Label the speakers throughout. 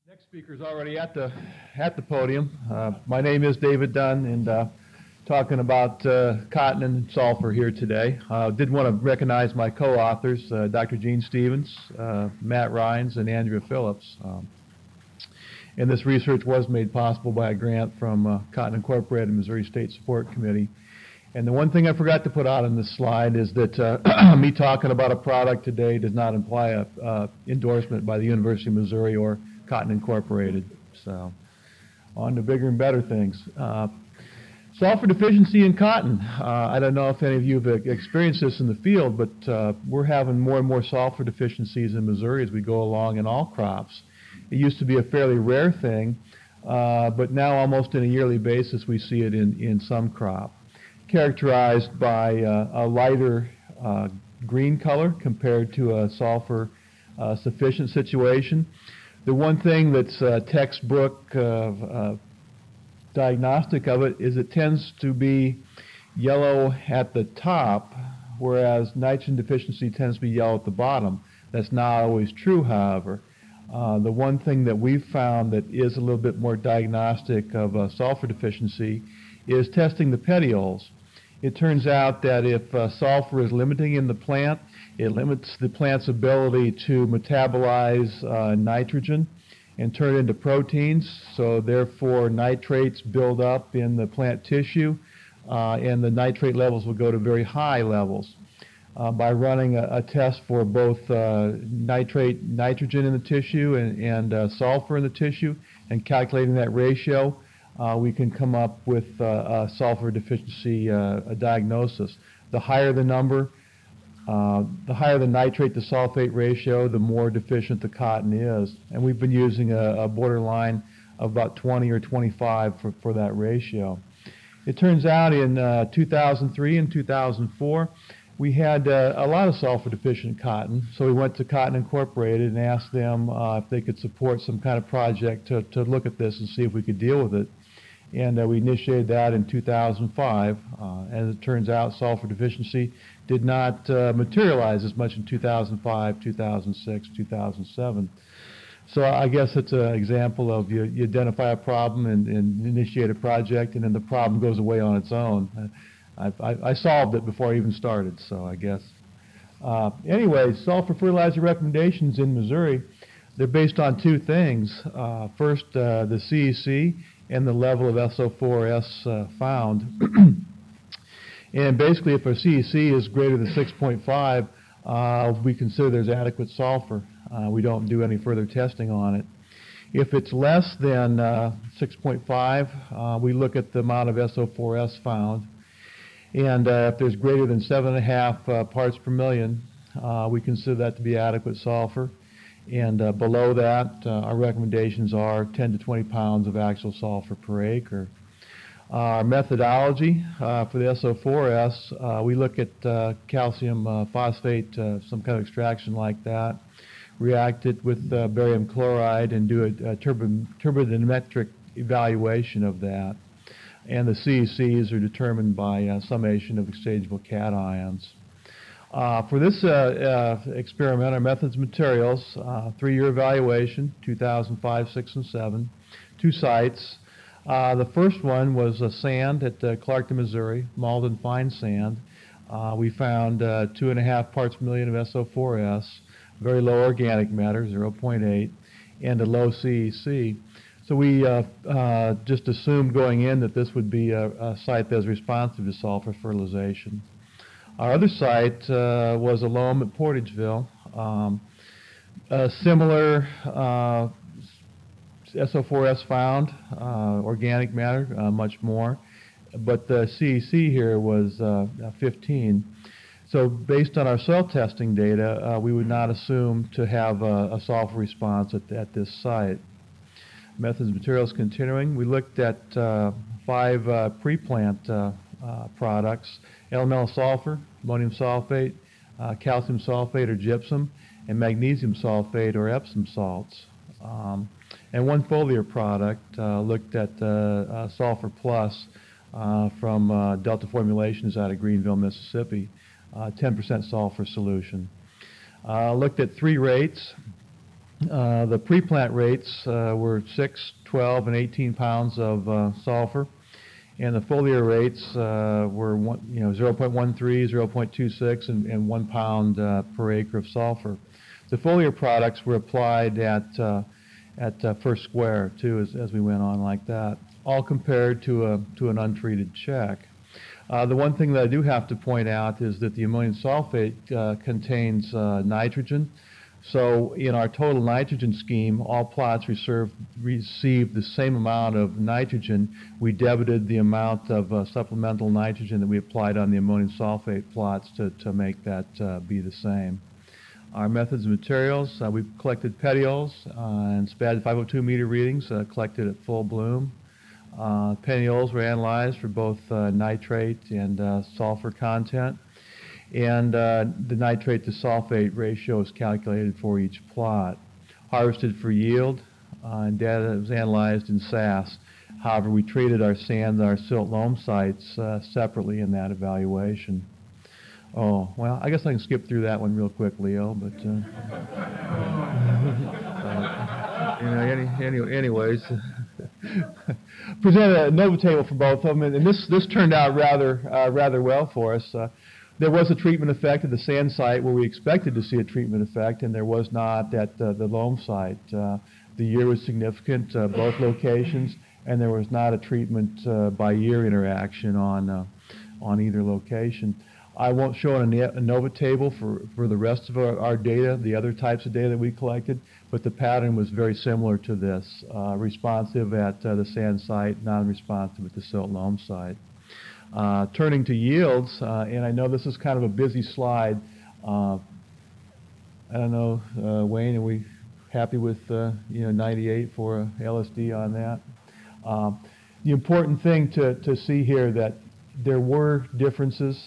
Speaker 1: Next speaker is already at the podium. My name is David Dunn, and talking about cotton and sulfur here today. Did want to recognize my co-authors, Dr. Gene Stevens, Matt Rines, and Andrea Phillips. And this research was made possible by a grant from Cotton Incorporated Missouri State Support Committee. And the one thing I forgot to put out on this slide is that me talking about a product today does not imply a endorsement by the University of Missouri or Cotton Incorporated. So on to bigger and better things. Sulfur deficiency in cotton. I don't know if any of you have experienced this in the field, but we're having more and more sulfur deficiencies in Missouri as we go along in all crops. It used to be a fairly rare thing, but now almost on a yearly basis we see it in some crop, characterized by a lighter green color compared to a sulfur sufficient situation. The one thing that's textbook diagnostic of it is it tends to be yellow at the top, whereas nitrogen deficiency tends to be yellow at the bottom. That's not always true, however. The one thing that we've found that is a little bit more diagnostic of sulfur deficiency is testing the petioles. It turns out that if sulfur is limiting in the plant, it limits the plant's ability to metabolize nitrogen and turn it into proteins, so therefore nitrates build up in the plant tissue, and the nitrate levels will go to very high levels. By running a test for both nitrogen in the tissue and sulfur in the tissue and calculating that ratio, we can come up with a sulfur deficiency diagnosis. The higher the number, the higher the nitrate to sulfate ratio, the more deficient the cotton is. And we've been using a borderline of about 20 or 25 for that ratio. It turns out in 2003 and 2004, we had a lot of sulfur deficient cotton, so we went to Cotton Incorporated and asked them if they could support some kind of project to look at this and see if we could deal with it. And we initiated that in 2005. As it turns out, sulfur deficiency did not materialize as much in 2005, 2006, 2007. So I guess it's an example of you identify a problem and initiate a project, and then the problem goes away on its own. I solved it before I even started, so I guess. Anyway, sulfur fertilizer recommendations in Missouri, they're based on two things. First, the CEC and the level of SO4S found. And basically, if our CEC is greater than 6.5, we consider there's adequate sulfur. We don't do any further testing on it. If it's less than 6.5, we look at the amount of SO4S found. And if there's greater than 7.5 parts per million, we consider that to be adequate sulfur. And below that, our recommendations are 10 to 20 pounds of actual sulfur per acre. Our methodology for the SO4S, we look at calcium phosphate, some kind of extraction like that, react it with barium chloride, and do a turbidimetric evaluation of that. And the CECs are determined by summation of exchangeable cations. For this experiment, our methods and materials, 3-year evaluation, 2005, 6, and 7, 2 sites. The first one was sand at Clarkton, Missouri, Malden fine sand. We found 2.5 parts per million of SO4S, very low organic matter, 0.8, and a low CEC. So we just assumed going in that this would be a site that was responsive to sulfur fertilization. Our other site was a loam at Portageville. A similar SO4S found, organic matter, much more, but the CEC here was 15. So based on our soil testing data, we would not assume to have a sulfur response at this site. Methods and materials continuing. We looked at 5 pre-plant products: elemental sulfur, ammonium sulfate, calcium sulfate or gypsum, and magnesium sulfate or Epsom salts. And 1 foliar product looked at Sulfur Plus from Delta Formulations out of Greenville, Mississippi, 10% sulfur solution. Looked at 3 rates. The pre-plant rates were 6, 12, and 18 pounds of sulfur, and the foliar rates were 0.13, 0.26, and 1 pound per acre of sulfur. The foliar products were applied at first square too, as we went on like that, all compared to an untreated check. The one thing that I do have to point out is that the ammonium sulfate contains nitrogen. So in our total nitrogen scheme, all plots received the same amount of nitrogen. We debited the amount of supplemental nitrogen that we applied on the ammonium sulfate plots to make that be the same. Our methods and materials, we collected petioles and SPAD 502 meter readings collected at full bloom. Petioles were analyzed for both nitrate and sulfur content. And the nitrate to sulfate ratio is calculated for each plot. Harvested for yield, and data was analyzed in SAS. However, we treated our sand and our silt loam sites separately in that evaluation. Oh, well, I guess I can skip through that one real quick, Leo, but anyways. Presented a NOVA table for both of them, and this turned out rather well for us. There was a treatment effect at the sand site where we expected to see a treatment effect, and there was not at the loam site. The year was significant, both locations, and there was not a treatment by year interaction on either location. I won't show a NOVA table for the rest of our data, the other types of data that we collected, but the pattern was very similar to this, responsive at the sand site, non-responsive at the silt loam site. Turning to yields, and I know this is kind of a busy slide. I don't know, Wayne, are we happy with 98 for LSD on that? The important thing to see here that there were differences,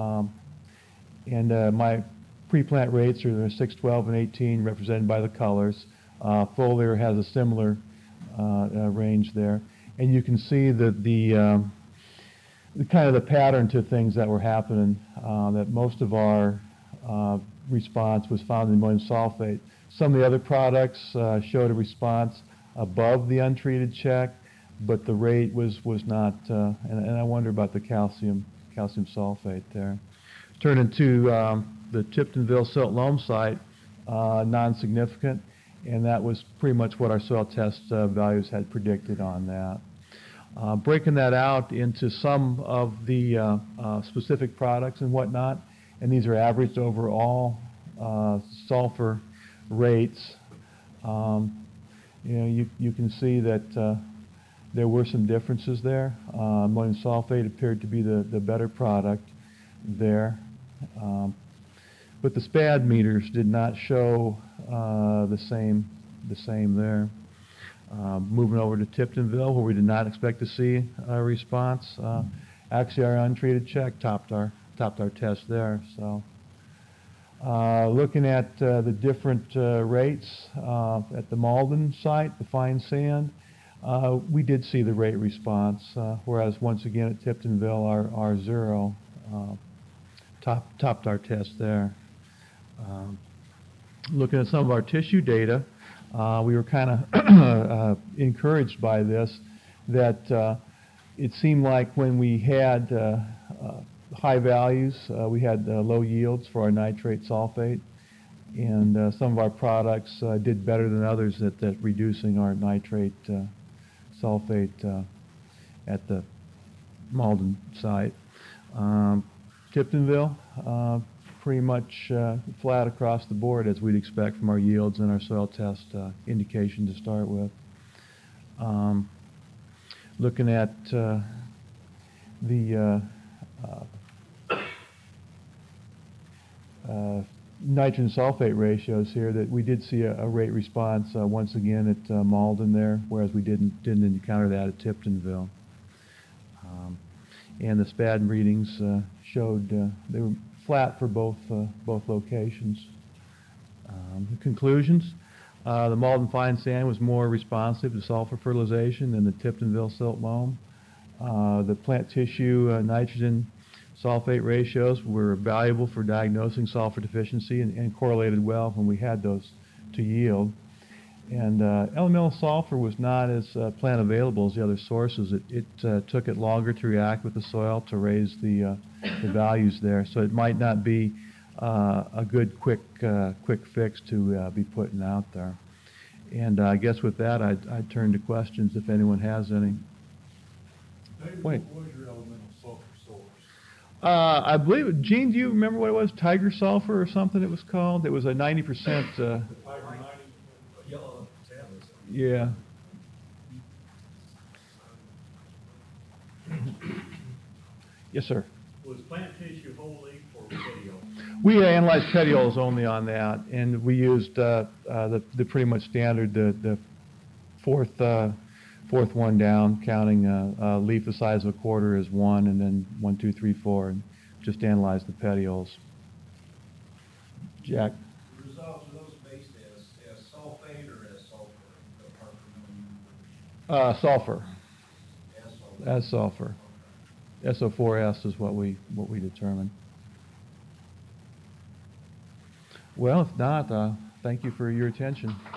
Speaker 1: and my pre-plant rates are 6, 12, and 18, represented by the colors. Foliar has a similar range there, and you can see that the kind of the pattern to things that were happening, that most of our response was found in ammonium sulfate. Some of the other products showed a response above the untreated check, but the rate was not, and I wonder about the calcium sulfate there. Turning to the Tiptonville silt loam site, non-significant, and that was pretty much what our soil test values had predicted on that. Breaking that out into some of the specific products and whatnot, and these are averaged over all sulfur rates. You can see that there were some differences there. Ammonium sulfate appeared to be the better product there, but the SPAD meters did not show the same there. Moving over to Tiptonville, where we did not expect to see a response. Actually, our untreated check topped our test there. So, looking at the different rates at the Malden site, the fine sand, we did see the rate response. Whereas once again at Tiptonville, our zero topped our test there. Looking at some of our tissue data. We were kind of encouraged by this, that it seemed like when we had high values, we had low yields for our nitrate sulfate, and some of our products did better than others at reducing our nitrate sulfate at the Malden site. Tiptonville, pretty much flat across the board as we'd expect from our yields and our soil test indication to start with. Looking at the nitrogen sulfate ratios here, that we did see a rate response once again at Malden there, whereas we didn't encounter that at Tiptonville. And the SPAD readings showed they were flat for both locations. The conclusions: the Malden fine sand was more responsive to sulfur fertilization than the Tiptonville silt loam. The plant tissue nitrogen sulfate ratios were valuable for diagnosing sulfur deficiency and correlated well when we had those to yield. And elemental sulfur was not as plant available as the other sources. It took it longer to react with the soil to raise the values there. So it might not be a good quick fix to be putting out there. And I guess with that, I'd turn to questions if anyone has any.
Speaker 2: David,
Speaker 1: Wait.
Speaker 2: what was your elemental sulfur source?
Speaker 1: I believe, Gene, do you remember what it was? Tiger sulfur or something it was called? It was a 90%.
Speaker 2: Tiger 90?
Speaker 3: Yellow tablets.
Speaker 1: Yeah. Yes, sir.
Speaker 2: Was plant tissue whole leaf or petiole?
Speaker 1: We analyzed petioles only on that, and we used the pretty much standard, the fourth one down, counting a leaf the size of a quarter is 1, and then 1, 2, 3, 4, and just analyzed the petioles. Jack?
Speaker 3: The results of those based as sulfate or as sulfur, apart from
Speaker 1: Sulfur.
Speaker 3: as sulfur?
Speaker 1: As sulfur. SO4S is what we determined. Well, if not, thank you for your attention.